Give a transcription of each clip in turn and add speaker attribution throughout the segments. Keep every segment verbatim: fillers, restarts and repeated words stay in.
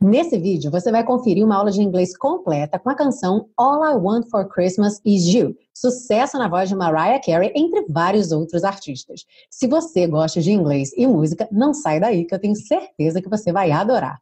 Speaker 1: Nesse vídeo, você vai conferir uma aula de inglês completa com a canção All I Want for Christmas Is You, sucesso na voz de Mariah Carey, entre vários outros artistas. Se você gosta de inglês e música, não sai daí que eu tenho certeza que você vai adorar.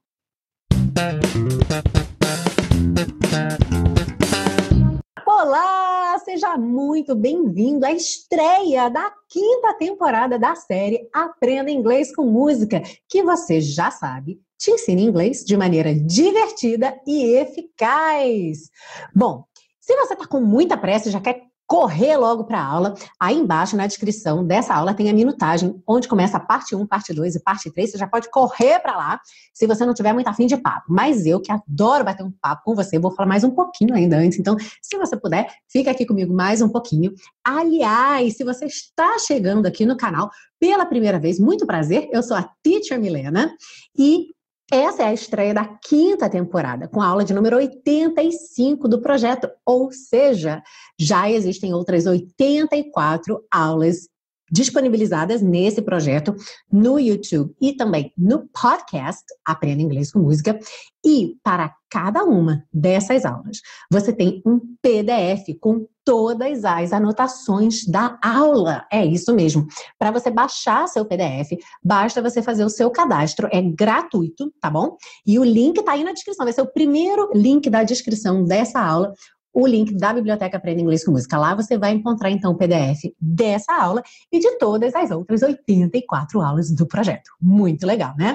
Speaker 1: Olá, seja muito bem-vindo à estreia da quinta temporada da série Aprenda Inglês com Música, que você já sabe, te ensina inglês de maneira divertida e eficaz. Bom, se você está com muita pressa e já quer correr logo para a aula, aí embaixo na descrição dessa aula tem a minutagem, onde começa a parte um, parte dois e parte três, você já pode correr para lá, se você não tiver muito afim de papo. Mas eu, que adoro bater um papo com você, vou falar mais um pouquinho ainda antes, então, se você puder, fica aqui comigo mais um pouquinho. Aliás, se você está chegando aqui no canal pela primeira vez, muito prazer, eu sou a Teacher Milena, e essa é a estreia da quinta temporada, com a aula de número oitenta e cinco do projeto, ou seja, já existem outras oitenta e quatro aulas disponibilizadas nesse projeto no YouTube e também no podcast Aprenda Inglês com Música. E para cada uma dessas aulas, você tem um P D F com todas as anotações da aula. É isso mesmo. Para você baixar seu P D F, basta você fazer o seu cadastro. É gratuito, tá bom? E o link está aí na descrição. Vai ser o primeiro link da descrição dessa aula, o link da Biblioteca Aprenda Inglês com Música. Lá você vai encontrar, então, o P D F dessa aula e de todas as outras oitenta e quatro aulas do projeto. Muito legal, né?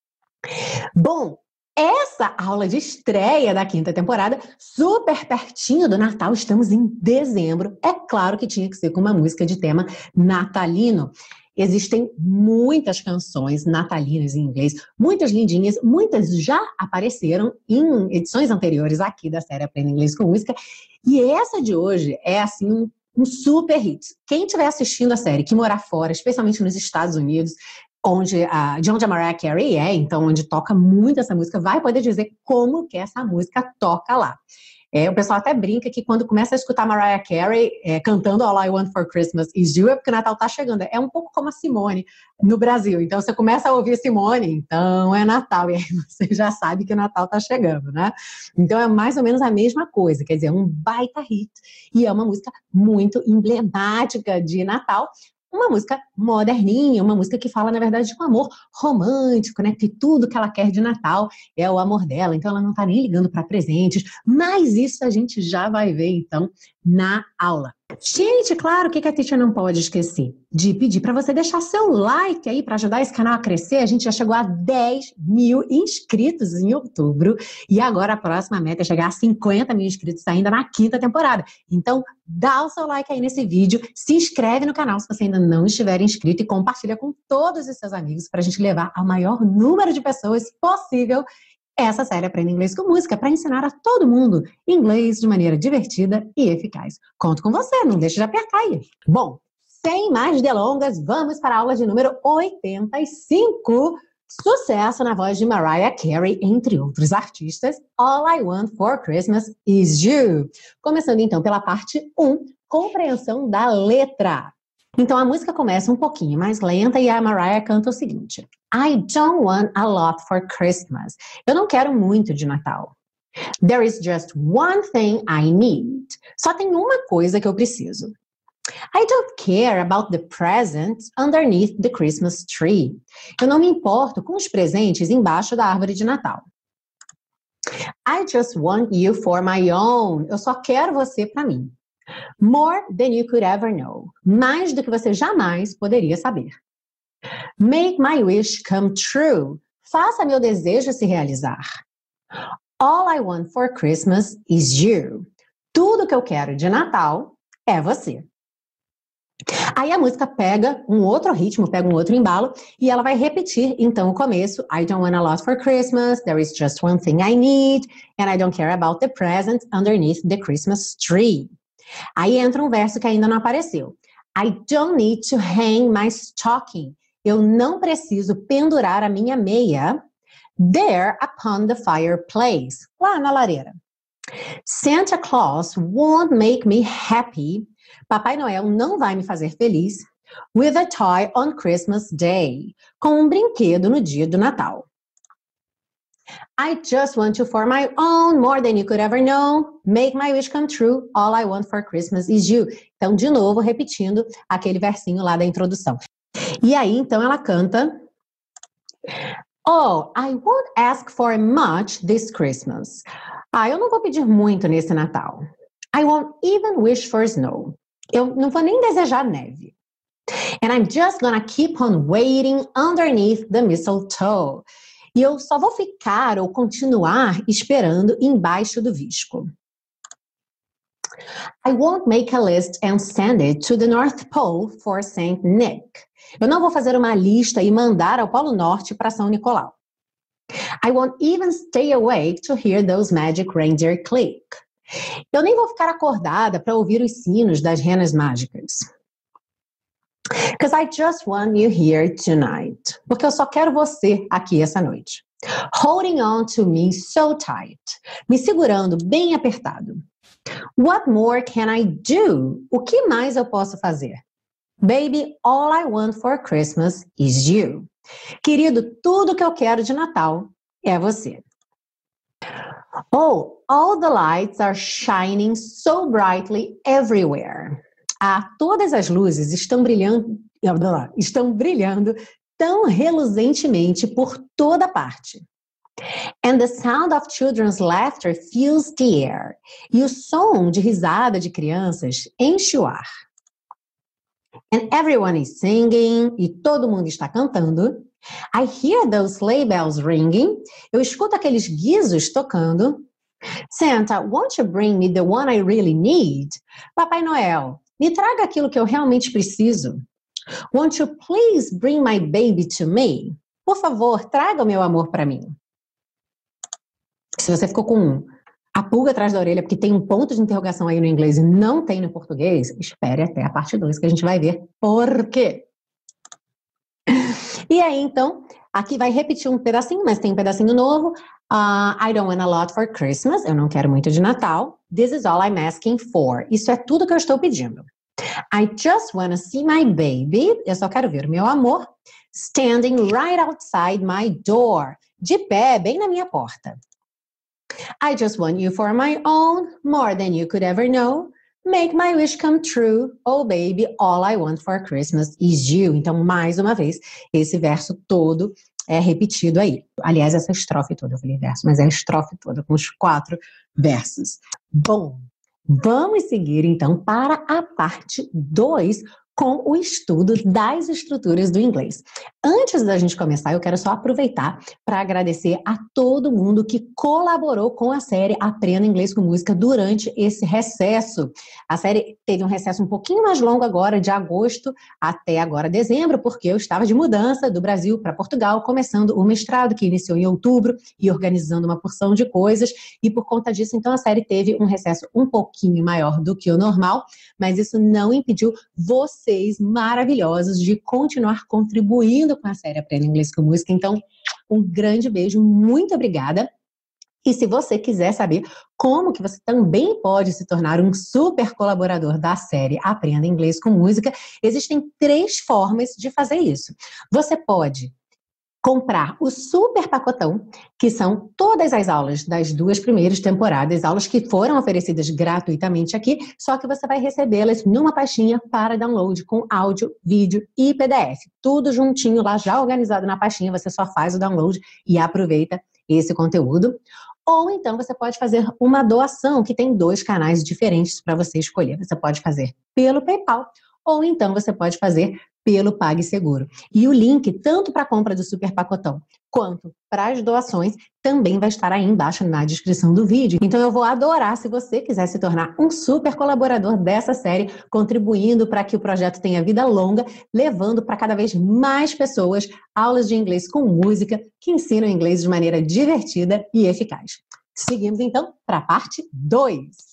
Speaker 1: Bom, essa aula de estreia da quinta temporada, super pertinho do Natal, estamos em dezembro. É claro que tinha que ser com uma música de tema natalino. Existem muitas canções natalinas em inglês, muitas lindinhas, muitas já apareceram em edições anteriores aqui da série Aprenda Inglês com Música, e essa de hoje é assim um, um super hit. Quem estiver assistindo a série, que morar fora, especialmente nos Estados Unidos, onde a, de onde a Mariah Carey é, então onde toca muito essa música, vai poder dizer como que essa música toca lá. É, o pessoal até brinca que quando começa a escutar Mariah Carey é, cantando All I Want for Christmas Is You, é porque o Natal tá chegando. É um pouco como a Simone no Brasil. Então, você começa a ouvir Simone, então é Natal. E aí você já sabe que o Natal tá chegando, né? Então, é mais ou menos a mesma coisa. Quer dizer, é um baita hit. E é uma música muito emblemática de Natal. Uma música moderninha, uma música que fala, na verdade, de um amor romântico, né? Que tudo que ela quer de Natal é o amor dela, então ela não tá nem ligando para presentes, mas isso a gente já vai ver, então, na aula. Gente, claro, o que a teacher não pode esquecer? De pedir para você deixar seu like aí para ajudar esse canal a crescer. A gente já chegou a dez mil inscritos em outubro e agora a próxima meta é chegar a cinquenta mil inscritos ainda na quinta temporada. Então, dá o seu like aí nesse vídeo, se inscreve no canal se você ainda não estiver inscrito e compartilha com todos os seus amigos para a gente levar ao maior número de pessoas possível essa série Aprenda Inglês com Música, para ensinar a todo mundo inglês de maneira divertida e eficaz. Conto com você, não deixe de apertar aí. Bom, sem mais delongas, vamos para a aula de número oitenta e cinco. Sucesso na voz de Mariah Carey, entre outros artistas, All I Want for Christmas Is You. Começando então pela parte um, compreensão da letra. Então a música começa um pouquinho mais lenta e a Mariah canta o seguinte: I don't want a lot for Christmas. Eu não quero muito de Natal. There is just one thing I need. Só tem uma coisa que eu preciso. I don't care about the presents underneath the Christmas tree. Eu não me importo com os presentes embaixo da árvore de Natal. I just want you for my own. Eu só quero você para mim. More than you could ever know. Mais do que você jamais poderia saber. Make my wish come true. Faça meu desejo se realizar. All I want for Christmas is you. Tudo que eu quero de Natal é você. Aí a música pega um outro ritmo, pega um outro embalo, e ela vai repetir, então, o começo. I don't want a lot for Christmas, there is just one thing I need, and I don't care about the presents underneath the Christmas tree. Aí entra um verso que ainda não apareceu. I don't need to hang my stocking. Eu não preciso pendurar a minha meia there upon the fireplace, lá na lareira. Santa Claus won't make me happy. Papai Noel não vai me fazer feliz with a toy on Christmas Day. Com um brinquedo no dia do Natal. I just want you for my own, more than you could ever know. Make my wish come true. All I want for Christmas is you. Então, de novo, repetindo aquele versinho lá da introdução. E aí, então, ela canta... Oh, I won't ask for much this Christmas. Ah, eu não vou pedir muito nesse Natal. I won't even wish for snow. Eu não vou nem desejar neve. And I'm just gonna keep on waiting underneath the mistletoe. E eu só vou ficar ou continuar esperando embaixo do visco. I won't make a list and send it to the North Pole for Saint Nick. Eu não vou fazer uma lista e mandar ao Polo Norte para São Nicolau. I won't even stay awake to hear those magic reindeer click. Eu nem vou ficar acordada para ouvir os sinos das renas mágicas. Because I just want you here tonight. Porque eu só quero você aqui essa noite. Holding on to me so tight. Me segurando bem apertado. What more can I do? O que mais eu posso fazer? Baby, all I want for Christmas is you. Querido, tudo que eu quero de Natal é você. Oh, all the lights are shining so brightly everywhere. Ah, todas as luzes estão brilhando, estão brilhando tão reluzentemente por toda parte. And the sound of children's laughter fills the air. E o som de risada de crianças enche o ar. And everyone is singing. E todo mundo está cantando. I hear those sleigh bells ringing. Eu escuto aqueles guizos tocando. Santa, won't you bring me the one I really need? Papai Noel, me traga aquilo que eu realmente preciso. Won't you please bring my baby to me? Por favor, traga o meu amor para mim. Se você ficou com a pulga atrás da orelha porque tem um ponto de interrogação aí no inglês e não tem no português, espere até a parte dois que a gente vai ver por quê. E aí, então, aqui vai repetir um pedacinho, mas tem um pedacinho novo. Uh, I don't want a lot for Christmas. Eu não quero muito de Natal. This is all I'm asking for. Isso é tudo que eu estou pedindo. I just want to see my baby. Eu só quero ver o meu amor. Standing right outside my door. De pé, bem na minha porta. I just want you for my own, more than you could ever know. Make my wish come true. Oh, baby, all I want for Christmas is you. Então, mais uma vez, esse verso todo é repetido aí. Aliás, essa estrofe toda, eu falei verso, mas é a estrofe toda, com os quatro versos. Bom, vamos seguir, então, para a parte dois, com o estudo das estruturas do inglês. Antes da gente começar, eu quero só aproveitar para agradecer a todo mundo que colaborou com a série Aprenda Inglês com Música durante esse recesso. A série teve um recesso um pouquinho mais longo agora, de agosto até agora dezembro, porque eu estava de mudança do Brasil para Portugal, começando o mestrado que iniciou em outubro e organizando uma porção de coisas, e por conta disso, então, a série teve um recesso um pouquinho maior do que o normal, mas isso não impediu você vocês maravilhosos de continuar contribuindo com a série Aprenda Inglês com Música. Então, um grande beijo, muito obrigada. E se você quiser saber como que você também pode se tornar um super colaborador da série Aprenda Inglês com Música, existem três formas de fazer isso. Você pode comprar o super pacotão, que são todas as aulas das duas primeiras temporadas, aulas que foram oferecidas gratuitamente aqui, só que você vai recebê-las numa pastinha para download com áudio, vídeo e P D F. Tudo juntinho lá, já organizado na pastinha, você só faz o download e aproveita esse conteúdo. Ou então você pode fazer uma doação, que tem dois canais diferentes para você escolher. Você pode fazer pelo PayPal, ou então você pode fazer pelo PagSeguro. E o link, tanto para a compra do super pacotão, quanto para as doações, também vai estar aí embaixo na descrição do vídeo. Então eu vou adorar se você quiser se tornar um super colaborador dessa série, contribuindo para que o projeto tenha vida longa, levando para cada vez mais pessoas aulas de inglês com música, que ensinam inglês de maneira divertida e eficaz. Seguimos então para a parte dois.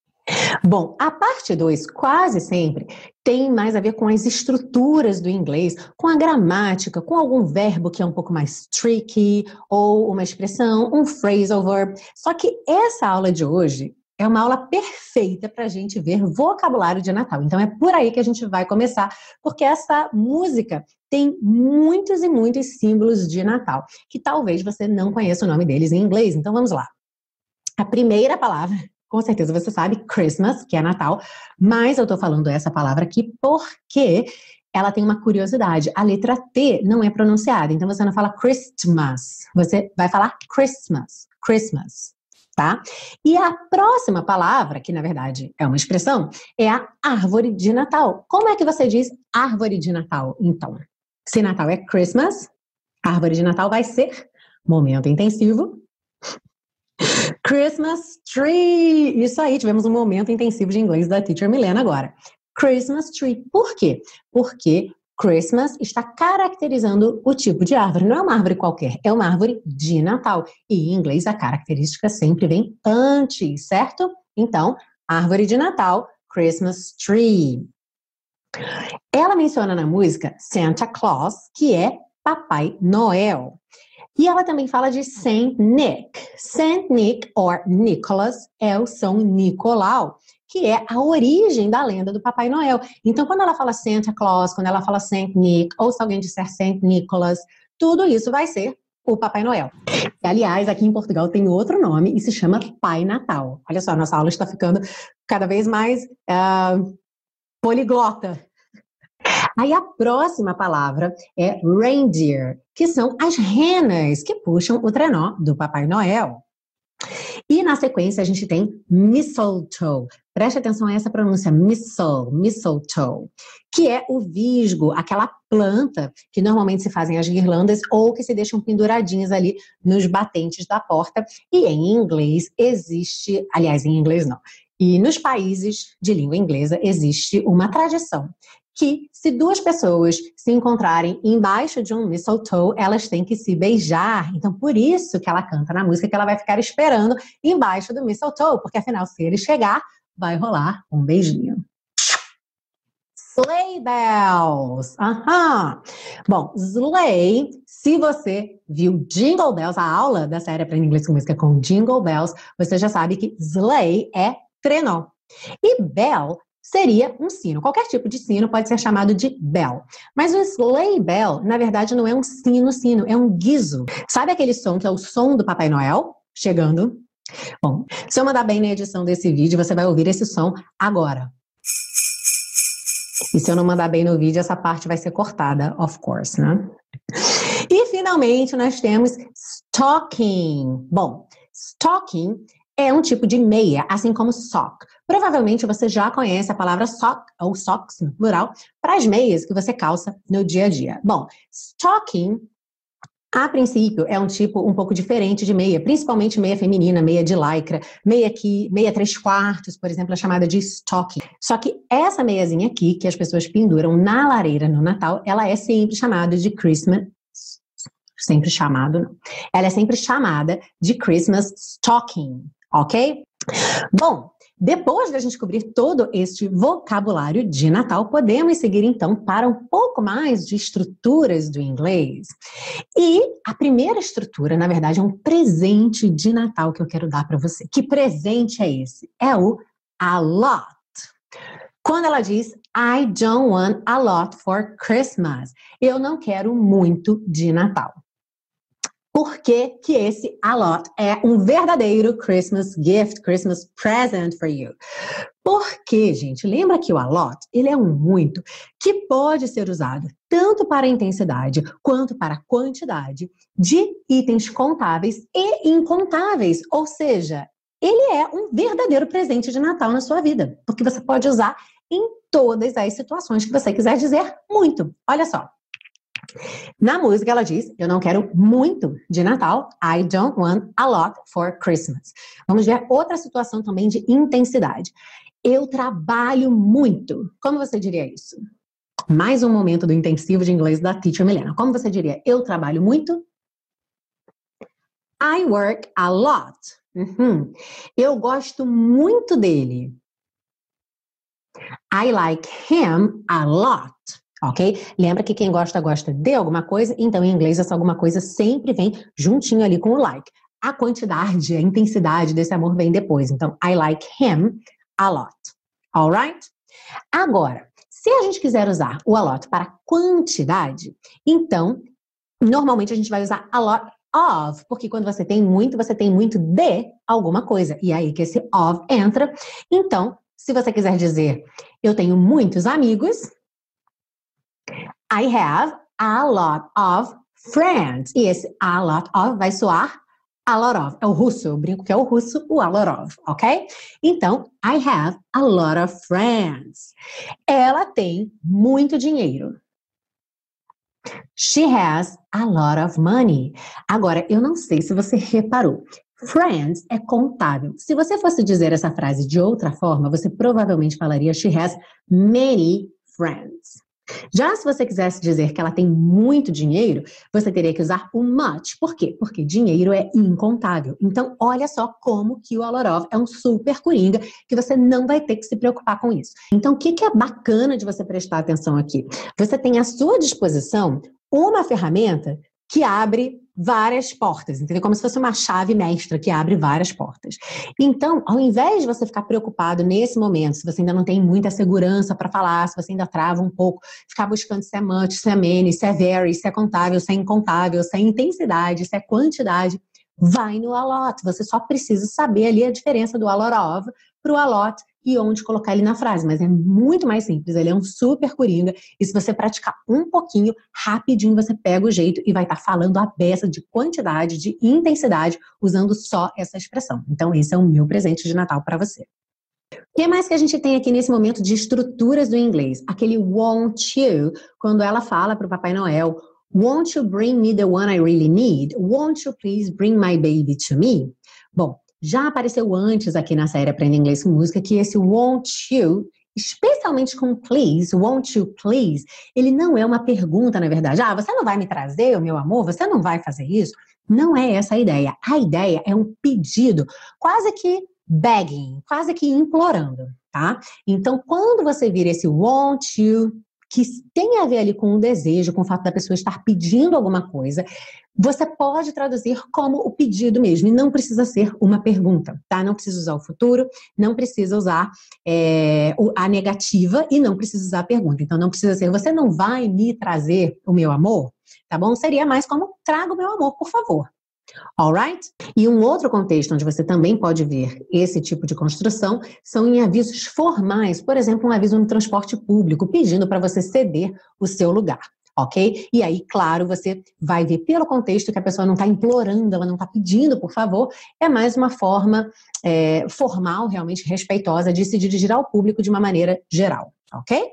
Speaker 1: Bom, a parte dois quase sempre tem mais a ver com as estruturas do inglês, com a gramática, com algum verbo que é um pouco mais tricky, ou uma expressão, um phrasal verb. Só que essa aula de hoje é uma aula perfeita para a gente ver vocabulário de Natal. Então é por aí que a gente vai começar, porque essa música tem muitos e muitos símbolos de Natal, que talvez você não conheça o nome deles em inglês. Então vamos lá. A primeira palavra, com certeza você sabe, Christmas, que é Natal, mas eu estou falando essa palavra aqui porque ela tem uma curiosidade. A letra T não é pronunciada, então você não fala Christmas, você vai falar Christmas, Christmas, tá? E a próxima palavra, que na verdade é uma expressão, é a árvore de Natal. Como é que você diz árvore de Natal, então? Se Natal é Christmas, árvore de Natal vai ser momento intensivo. Christmas tree. Isso aí, tivemos um momento intensivo de inglês da Teacher Milena agora. Christmas tree. Por quê? Porque Christmas está caracterizando o tipo de árvore. Não é uma árvore qualquer, é uma árvore de Natal. E em inglês a característica sempre vem antes, certo? Então, árvore de Natal, Christmas tree. Ela menciona na música Santa Claus, que é Papai Noel. E ela também fala de Saint Nick. Saint Nick, or Nicholas, é o São Nicolau, que é a origem da lenda do Papai Noel. Então, quando ela fala Santa Claus, quando ela fala Saint Nick, ou se alguém disser Saint Nicholas, tudo isso vai ser o Papai Noel. E, aliás, aqui em Portugal tem outro nome e se chama Pai Natal. Olha só, nossa aula está ficando cada vez mais uh, poliglota. Aí a próxima palavra é reindeer, que são as renas que puxam o trenó do Papai Noel. E na sequência a gente tem mistletoe. Preste atenção a essa pronúncia, mistle, mistletoe, que é o visgo, aquela planta que normalmente se fazem as guirlandas ou que se deixam penduradinhas ali nos batentes da porta. E em inglês existe, aliás, em inglês não, e nos países de língua inglesa existe uma tradição que se duas pessoas se encontrarem embaixo de um mistletoe, elas têm que se beijar. Então, por isso que ela canta na música que ela vai ficar esperando embaixo do mistletoe, porque afinal, se ele chegar, vai rolar um beijinho. Sleigh bells. Aham. Bom, sleigh, se você viu Jingle Bells, a aula da série Aprenda Inglês com Música com Jingle Bells, você já sabe que sleigh é trenó. E bell seria um sino. Qualquer tipo de sino pode ser chamado de bell. Mas o sleigh bell, na verdade, não é um sino-sino, é um guizo. Sabe aquele som que é o som do Papai Noel chegando? Bom, se eu mandar bem na edição desse vídeo, você vai ouvir esse som agora. E se eu não mandar bem no vídeo, essa parte vai ser cortada, of course, né? E, finalmente, nós temos stocking. Bom, stocking é um tipo de meia, assim como sock. Provavelmente você já conhece a palavra sock, ou socks no plural, para as meias que você calça no dia a dia. Bom, stocking, a princípio, é um tipo um pouco diferente de meia, principalmente meia feminina, meia de lycra, meia que, meia três quartos, por exemplo, é chamada de stocking. Só que essa meiazinha aqui, que as pessoas penduram na lareira no Natal, ela é sempre chamada de Christmas, sempre chamado, não. Ela é sempre chamada de Christmas stocking, ok? Bom, depois da gente cobrir todo este vocabulário de Natal, podemos seguir então para um pouco mais de estruturas do inglês. E a primeira estrutura, na verdade, é um presente de Natal que eu quero dar para você. Que presente é esse? É o a lot. Quando ela diz I don't want a lot for Christmas, eu não quero muito de Natal. Por que que esse a lot é um verdadeiro Christmas gift, Christmas present for you? Porque, gente, lembra que o a lot, ele é um muito que pode ser usado tanto para a intensidade quanto para a quantidade de itens contáveis e incontáveis. Ou seja, ele é um verdadeiro presente de Natal na sua vida, porque você pode usar em todas as situações que você quiser dizer muito. Olha só. Na música ela diz, eu não quero muito de Natal, I don't want a lot for Christmas. Vamos ver outra situação também de intensidade. Eu trabalho muito. Como você diria isso? Mais um momento do intensivo de inglês da Teacher Milena. Como você diria? Eu trabalho muito? I work a lot. Uhum. Eu gosto muito dele. I like him a lot. Ok? Lembra que quem gosta, gosta de alguma coisa, então em inglês essa alguma coisa sempre vem juntinho ali com o like. A quantidade, a intensidade desse amor vem depois. Então, I like him a lot. Alright? Agora, Se a gente quiser usar o a lot para quantidade, então, normalmente a gente vai usar a lot of, porque quando você tem muito, você tem muito de alguma coisa. E aí que esse of entra. Então, se você quiser dizer, eu tenho muitos amigos, I have a lot of friends. E esse a lot of vai soar a lot of. É o russo, eu brinco que é o russo, o a lot of, ok? Então, I have a lot of friends. Ela tem muito dinheiro. She has a lot of money. Agora, eu não sei se você reparou. Friends é contável. Se você fosse dizer essa frase de outra forma, você provavelmente falaria she has many friends. Já se você quisesse dizer que ela tem muito dinheiro, você teria que usar o much. Por quê? Porque dinheiro é incontável. Então, olha só como que o a lot of é um super coringa que você não vai ter que se preocupar com isso. Então, o que que é bacana de você prestar atenção aqui? Você tem à sua disposição uma ferramenta que abre várias portas, entendeu? Como se fosse uma chave mestra que abre várias portas. Então, ao invés de você ficar preocupado nesse momento, se você ainda não tem muita segurança para falar, se você ainda trava um pouco, ficar buscando se é much, se é many, se é very, se é contável, se é incontável, se é intensidade, se é quantidade, vai no a lot. Você só precisa saber ali a diferença do a lot of para o a lot e onde colocar ele na frase, mas é muito mais simples, ele é um super coringa, e se você praticar um pouquinho, rapidinho você pega o jeito e vai estar falando a beça de quantidade, de intensidade, usando só essa expressão. Então esse é o meu presente de Natal para você. O que mais que a gente tem aqui nesse momento de estruturas do inglês? Aquele won't you, quando ela fala para o Papai Noel, won't you bring me the one I really need? Won't you please bring my baby to me? Bom, já apareceu antes aqui na série Aprenda Inglês com Música que esse won't you, especialmente com please, won't you please, ele não é uma pergunta, na verdade. Ah, você não vai me trazer o meu amor? Você não vai fazer isso? Não é essa a ideia. A ideia é um pedido, quase que begging, quase que implorando, tá? Então, quando você vira esse won't you, que tem a ver ali com o desejo, com o fato da pessoa estar pedindo alguma coisa, você pode traduzir como o pedido mesmo, e não precisa ser uma pergunta, tá? Não precisa usar o futuro, não precisa usar é, a negativa e não precisa usar a pergunta. Então, não precisa ser, você não vai me trazer o meu amor? Tá bom? Seria mais como, traga o meu amor, por favor. Alright? E um outro contexto onde você também pode ver esse tipo de construção são em avisos formais, por exemplo, um aviso no transporte público pedindo para você ceder o seu lugar, ok? E aí, claro, você vai ver pelo contexto que a pessoa não está implorando, ela não está pedindo, por favor, é mais uma forma é, formal, realmente respeitosa de se dirigir ao público de uma maneira geral, ok?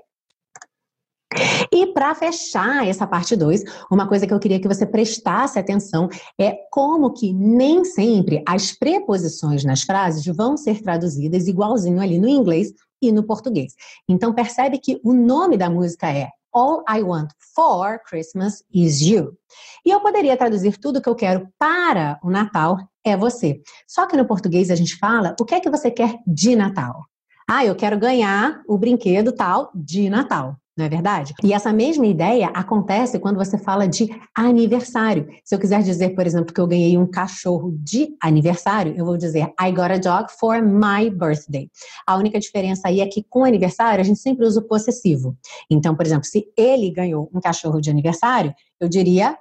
Speaker 1: E para fechar essa parte dois, uma coisa que eu queria que você prestasse atenção é como que nem sempre as preposições nas frases vão ser traduzidas igualzinho ali no inglês e no português. Então percebe que o nome da música é All I Want for Christmas is You. E eu poderia traduzir tudo que eu quero para o Natal é você. Só que no português a gente fala o que é que você quer de Natal. Ah, eu quero ganhar o brinquedo tal de Natal. Não é verdade? E essa mesma ideia acontece quando você fala de aniversário. Se eu quiser dizer, por exemplo, que eu ganhei um cachorro de aniversário, eu vou dizer I got a dog for my birthday. A única diferença aí é que com aniversário a gente sempre usa o possessivo. Então, por exemplo, se ele ganhou um cachorro de aniversário, eu diria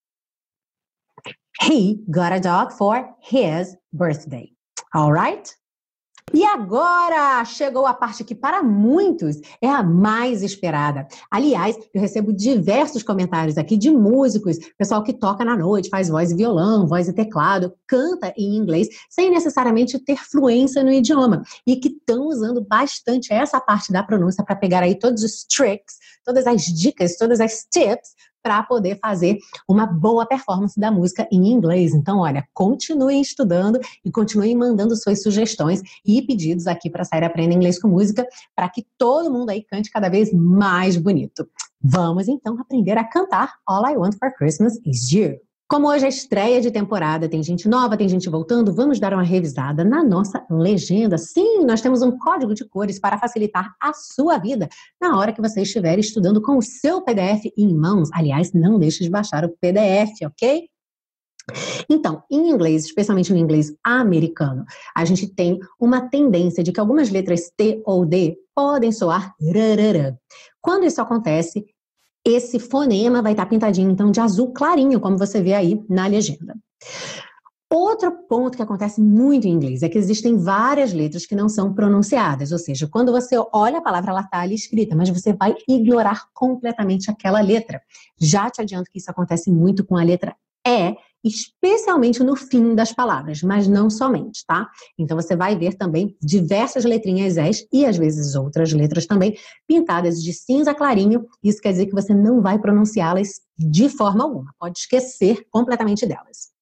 Speaker 1: He got a dog for his birthday. Alright? E agora chegou a parte que para muitos é a mais esperada. Aliás, eu recebo diversos comentários aqui de músicos, pessoal que toca na noite, faz voz e violão, voz e teclado, canta em inglês, sem necessariamente ter fluência no idioma. E que estão usando bastante essa parte da pronúncia para pegar aí todos os tricks, todas as dicas, todas as tips, para poder fazer uma boa performance da música em inglês. Então, olha, continuem estudando e continuem mandando suas sugestões e pedidos aqui para a série Aprenda Inglês com Música, para que todo mundo aí cante cada vez mais bonito. Vamos, então, aprender a cantar All I Want for Christmas is You. Como hoje é estreia de temporada, tem gente nova, tem gente voltando, vamos dar uma revisada na nossa legenda. Sim, nós temos um código de cores para facilitar a sua vida na hora que você estiver estudando com o seu P D F em mãos. Aliás, não deixe de baixar o P D F, ok? Então, em inglês, especialmente no inglês americano, a gente tem uma tendência de que algumas letras T ou D podem soar rararã. Quando isso acontece, esse fonema vai estar pintadinho, então, de azul clarinho, como você vê aí na legenda. Outro ponto que acontece muito em inglês é que existem várias letras que não são pronunciadas, ou seja, quando você olha a palavra, ela está ali escrita, mas você vai ignorar completamente aquela letra. Já te adianto que isso acontece muito com a letra E, especialmente no fim das palavras, mas não somente, tá? Então você vai ver também diversas letrinhas S e às vezes outras letras também pintadas de cinza clarinho. Isso quer dizer que você não vai pronunciá-las de forma alguma, pode esquecer completamente delas.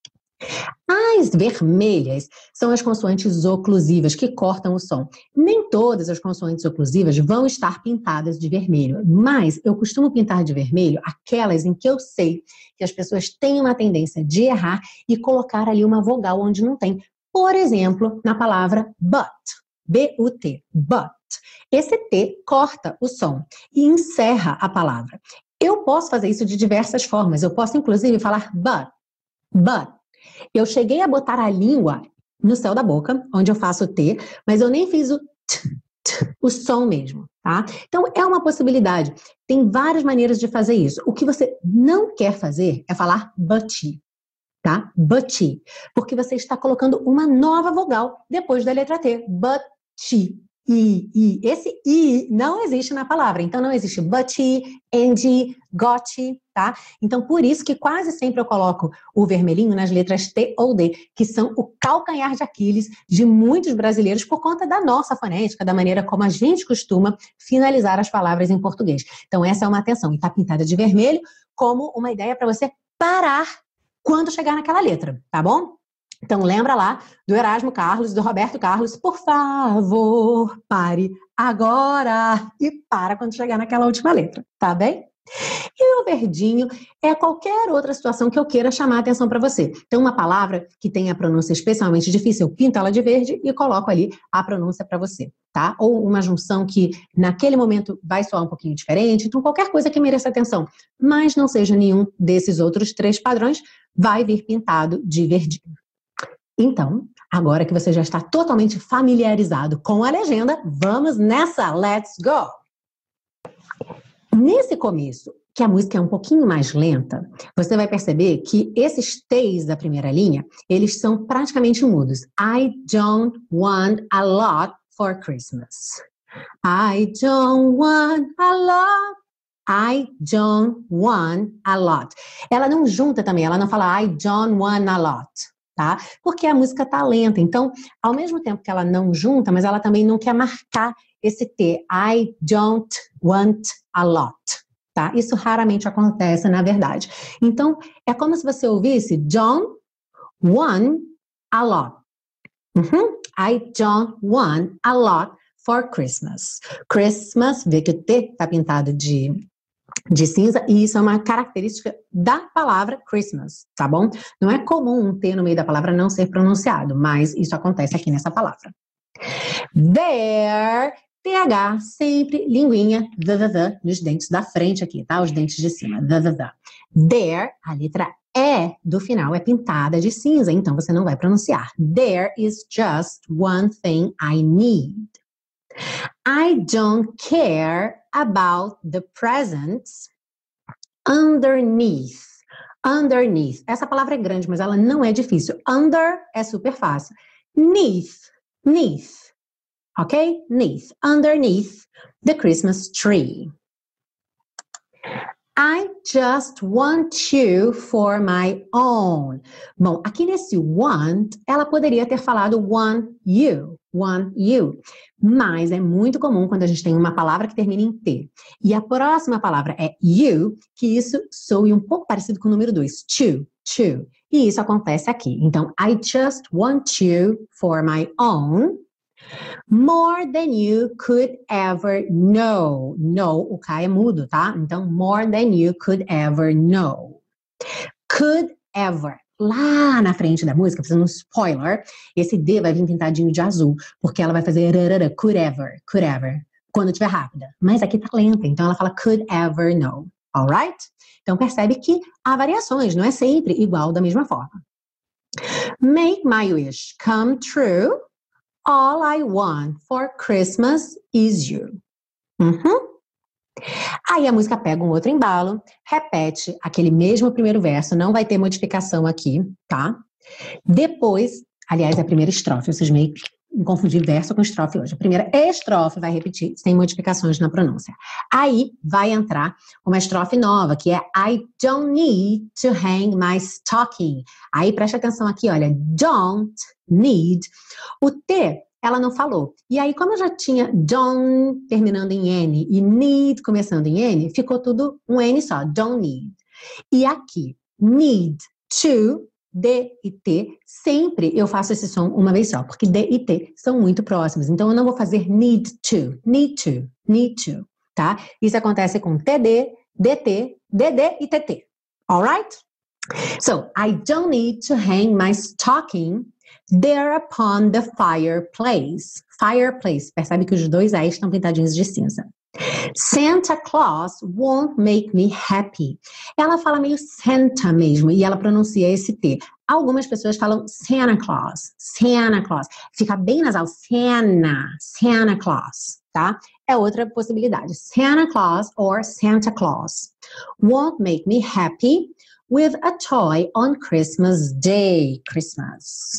Speaker 1: As vermelhas são as consoantes oclusivas que cortam o som. Nem todas as consoantes oclusivas vão estar pintadas de vermelho, mas eu costumo pintar de vermelho aquelas em que eu sei que as pessoas têm uma tendência de errar e colocar ali uma vogal onde não tem. Por exemplo, na palavra but, B U T, but. Esse T corta o som e encerra a palavra. Eu posso fazer isso de diversas formas. Eu posso, inclusive, falar but, but. Eu cheguei a botar a língua no céu da boca, onde eu faço o T, mas eu nem fiz o T, T, o som mesmo, tá? Então, é uma possibilidade. Tem várias maneiras de fazer isso. O que você não quer fazer é falar butty, tá? Butty, porque você está colocando uma nova vogal depois da letra T. Butty. I, I. Esse I não existe na palavra, então não existe butty, and, got, tá? Então por isso que quase sempre eu coloco o vermelhinho nas letras T ou D, que são o calcanhar de Aquiles de muitos brasileiros por conta da nossa fonética, da maneira como a gente costuma finalizar as palavras em português. Então essa é uma atenção, e tá pintada de vermelho como uma ideia para você parar quando chegar naquela letra, tá bom? Então, lembra lá do Erasmo Carlos, do Roberto Carlos, por favor, pare agora e para quando chegar naquela última letra, tá bem? E o verdinho é qualquer outra situação que eu queira chamar a atenção para você. Então, uma palavra que tem a pronúncia especialmente difícil, eu pinto ela de verde e coloco ali a pronúncia para você, tá? Ou uma junção que naquele momento vai soar um pouquinho diferente, então qualquer coisa que mereça atenção, mas não seja nenhum desses outros três padrões, vai vir pintado de verdinho. Então, agora que você já está totalmente familiarizado com a legenda, vamos nessa! Let's go! Nesse começo, que a música é um pouquinho mais lenta, você vai perceber que esses T's da primeira linha, eles são praticamente mudos. I don't want a lot for Christmas. I don't want a lot. I don't want a lot. Ela não junta também, ela não fala I don't want a lot. Tá? Porque a música tá lenta, então, ao mesmo tempo que ela não junta, mas ela também não quer marcar esse T, I don't want a lot, tá? Isso raramente acontece, na verdade. Então, é como se você ouvisse don't want a lot. Uhum. I don't want a lot for Christmas. Christmas, vê que o T tá pintado de de cinza, e isso é uma característica da palavra Christmas, tá bom? Não é comum um T no meio da palavra não ser pronunciado, mas isso acontece aqui nessa palavra. There, T H, sempre linguinha, the, the, the, nos dentes da frente aqui, tá? Os dentes de cima, the, the, the. There, a letra E do final é pintada de cinza, então você não vai pronunciar. There is just one thing I need. I don't care about the presents underneath. Underneath. Essa palavra é grande, mas ela não é difícil. Under é super fácil. Neath. Neath. Ok? Neath. Underneath the Christmas tree. I just want you for my own. Bom, aqui nesse want, ela poderia ter falado want you, want you. Mas é muito comum quando a gente tem uma palavra que termina em T. E a próxima palavra é you, que isso soe um pouco parecido com o número dois. To, to. E isso acontece aqui. Então, I just want you for my own. More than you could ever know. Know, o K é mudo, tá? Então, more than you could ever know. Could ever. Lá na frente da música, fazendo um spoiler, esse D vai vir pintadinho de azul, porque ela vai fazer rarara, could ever, could ever, quando estiver rápida. Mas aqui tá lenta, então ela fala could ever know, alright? Então percebe que há variações, não é sempre igual da mesma forma. Make my wish come true. All I want for Christmas is you. Uhum. Aí a música pega um outro embalo, repete aquele mesmo primeiro verso, não vai ter modificação aqui, tá? Depois, aliás, é a primeira estrofe, vocês meio que confundir verso com estrofe hoje. A primeira estrofe vai repetir, sem modificações na pronúncia. Aí vai entrar uma estrofe nova, que é I don't need to hang my stocking. Aí preste atenção aqui, olha, don't need. O T, ela não falou. E aí, como eu já tinha don't terminando em N e need começando em N, ficou tudo um N só, don't need. E aqui, need to, D e T, sempre eu faço esse som uma vez só, porque D e T são muito próximos. Então, eu não vou fazer need to, need to, need to, tá? Isso acontece com T D, D T, D D e T T. Alright? So, I don't need to hang my stocking there upon the fireplace. Fireplace. Percebe que os dois A's estão pintadinhos de cinza. Santa Claus won't make me happy. Ela fala meio Santa mesmo, e ela pronuncia esse T. Algumas pessoas falam Santa Claus, Santa Claus. Fica bem nasal, Santa, Santa Claus, tá? É outra possibilidade. Santa Claus or Santa Claus won't make me happy with a toy on Christmas Day. Christmas.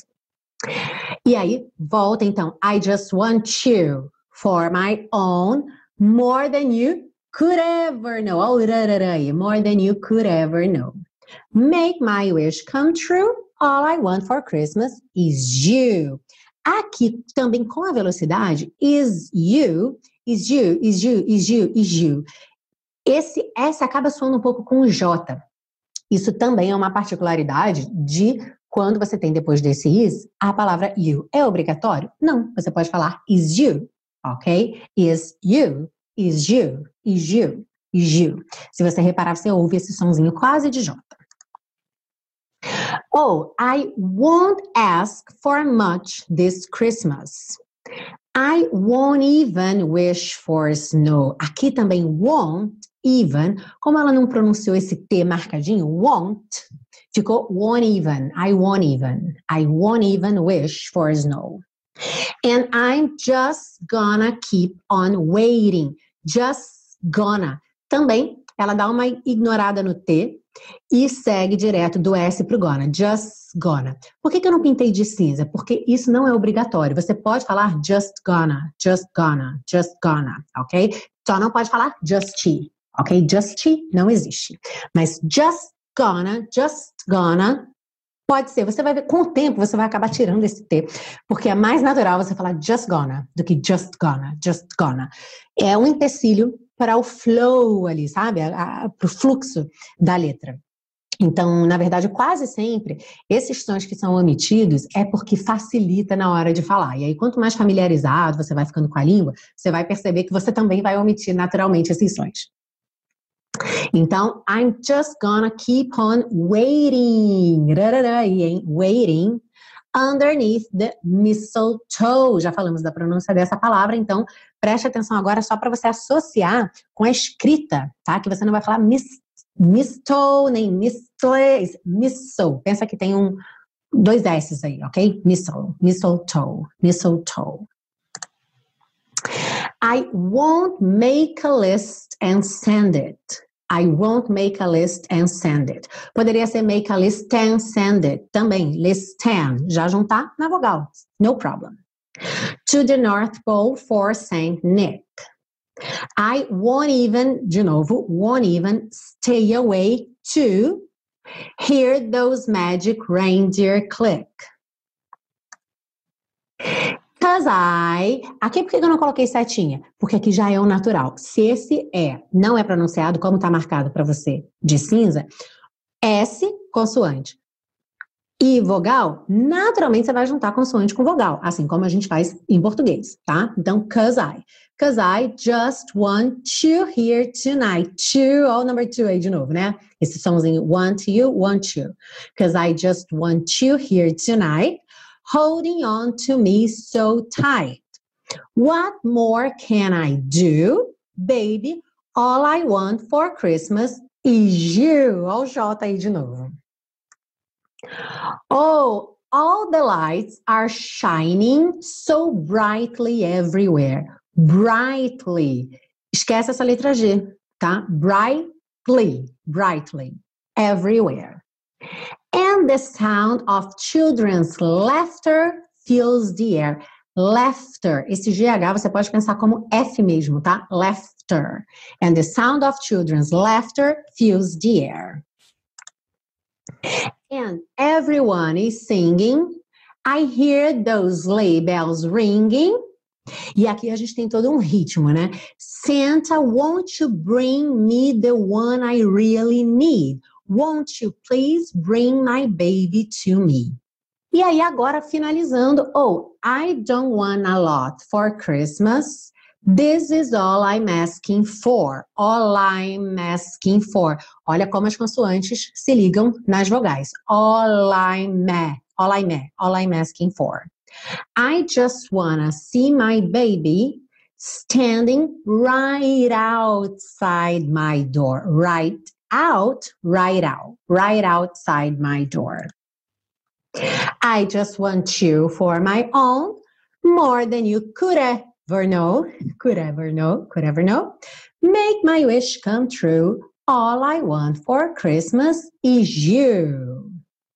Speaker 1: E aí, volta então. I just want you for my own, more than you could ever know. Oh, rararaí. More than you could ever know. Make my wish come true. All I want for Christmas is you. Aqui, também com a velocidade, is you, is you, is you, is you, is you. Esse S acaba soando um pouco com o J. Isso também é uma particularidade de quando você tem depois desse is, a palavra you. É obrigatório? Não. Você pode falar is you, ok? Is you, is you, is you, is you. Se você reparar, você ouve esse sonzinho quase de J. Oh, I won't ask for much this Christmas. I won't even wish for snow. Aqui também won't even, como ela não pronunciou esse T marcadinho, won't, ficou won't even, I won't even, I won't even wish for snow. And I'm just gonna keep on waiting, just gonna. Também, ela dá uma ignorada no T e segue direto do S pro gonna, just gonna. Por que que eu não pintei de cinza? Porque isso não é obrigatório. Você pode falar just gonna, just gonna, just gonna, ok? Só não pode falar just, ok? Just não existe. Mas just gonna, just gonna, pode ser. Você vai ver, com o tempo, você vai acabar tirando esse T, porque é mais natural você falar just gonna do que just gonna, just gonna. É um empecilho para o flow ali, sabe? Para o fluxo da letra. Então, na verdade, quase sempre, esses sons que são omitidos é porque facilita na hora de falar. E aí, quanto mais familiarizado você vai ficando com a língua, você vai perceber que você também vai omitir naturalmente esses sons. Então, I'm just gonna keep on waiting, waiting underneath the mistletoe. Já falamos da pronúncia dessa palavra, então preste atenção agora só para você associar com a escrita, tá? Que você não vai falar mis, mistletoe, nem mistle, mistle. Pensa que tem um, dois S's aí, ok? Mistle, mistletoe, mistletoe. I won't make a list and send it. I won't make a list and send it. Poderia ser make a list and send it. Também, list and. Já juntar na vogal. No problem. To the North Pole for Saint Nick. I won't even, de novo, won't even stay away to hear those magic reindeer click. Because I... Aqui por que eu não coloquei setinha? Porque aqui já é o natural. Se esse é não é pronunciado, como está marcado para você de cinza, S, consoante, e vogal, naturalmente você vai juntar consoante com vogal, assim como a gente faz em português, tá? Então, cause I. Cause I just want you here tonight. To, ó o number two aí de novo, né? Esse somzinho, want you, want you. Cause I just want you here tonight. Holding on to me so tight. What more can I do? Baby, all I want for Christmas is you. Olha o J aí de novo. Oh, all the lights are shining so brightly everywhere. Brightly. Esquece essa letra G, tá? Brightly, brightly, everywhere. And the sound of children's laughter fills the air. Laughter, esse G H você pode pensar como F mesmo, tá? Laughter. And the sound of children's laughter fills the air. And everyone is singing. I hear those sleigh bells ringing. E aqui a gente tem todo um ritmo, né? Santa, won't you bring me the one I really need? Won't you please bring my baby to me? E aí agora finalizando, oh, I don't want a lot for Christmas. This is all I'm asking for. All I'm asking for. Olha como as consoantes se ligam nas vogais. All I'm, all I'm, all I'm asking for. I just wanna see my baby standing right outside my door. Right out, right out, right outside my door. I just want you for my own, more than you could ever know, could ever know, could ever know. Make my wish come true. All I want for Christmas is you.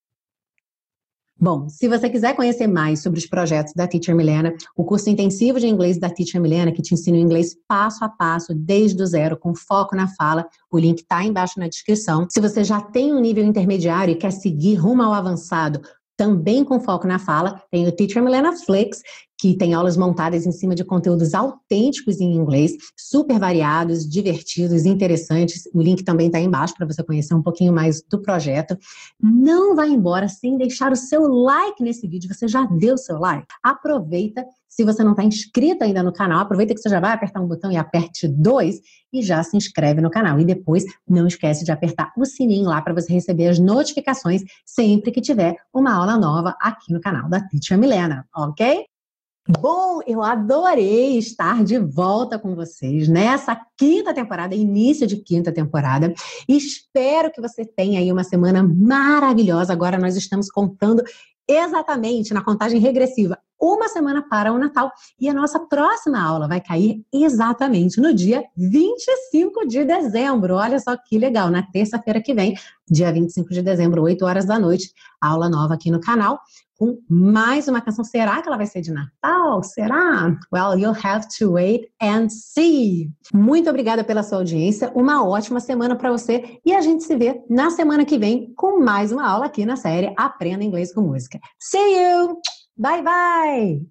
Speaker 1: Bom, se você quiser conhecer mais sobre os projetos da Teacher Milena, o curso intensivo de inglês da Teacher Milena, que te ensina o inglês passo a passo, desde o zero, com foco na fala, o link está embaixo na descrição. Se você já tem um nível intermediário e quer seguir rumo ao avançado, também com foco na fala, tem o Teacher Milena Flix, que tem aulas montadas em cima de conteúdos autênticos em inglês, super variados, divertidos, interessantes. O link também está aí embaixo para você conhecer um pouquinho mais do projeto. Não vá embora sem deixar o seu like nesse vídeo. Você já deu o seu like? Aproveita, se você não está inscrito ainda no canal, aproveita que você já vai apertar um botão e aperte dois e já se inscreve no canal. E depois não esquece de apertar o sininho lá para você receber as notificações sempre que tiver uma aula nova aqui no canal da Teacher Milena, ok? Bom, eu adorei estar de volta com vocês nessa quinta temporada, início de quinta temporada. Espero que você tenha aí uma semana maravilhosa. Agora nós estamos contando exatamente na contagem regressiva uma semana para o Natal e a nossa próxima aula vai cair exatamente no dia vinte e cinco de dezembro. Olha só que legal, na terça-feira que vem, dia vinte e cinco de dezembro, oito horas da noite, aula nova aqui no canal, com mais uma canção. Será que ela vai ser de Natal? Será? Well, you'll have to wait and see. Muito obrigada pela sua audiência, uma ótima semana para você e a gente se vê na semana que vem com mais uma aula aqui na série Aprenda Inglês com Música. See you! Bye, bye!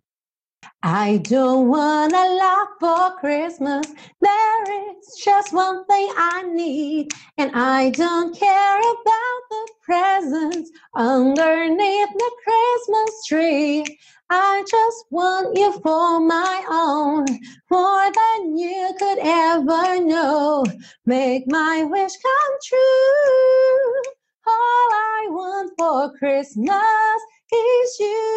Speaker 1: I don't want a lot for Christmas. There is just one thing I need. And I don't care about the presents underneath the Christmas tree. I just want you for my own, more than you could ever know. Make my wish come true. All I want for Christmas is you.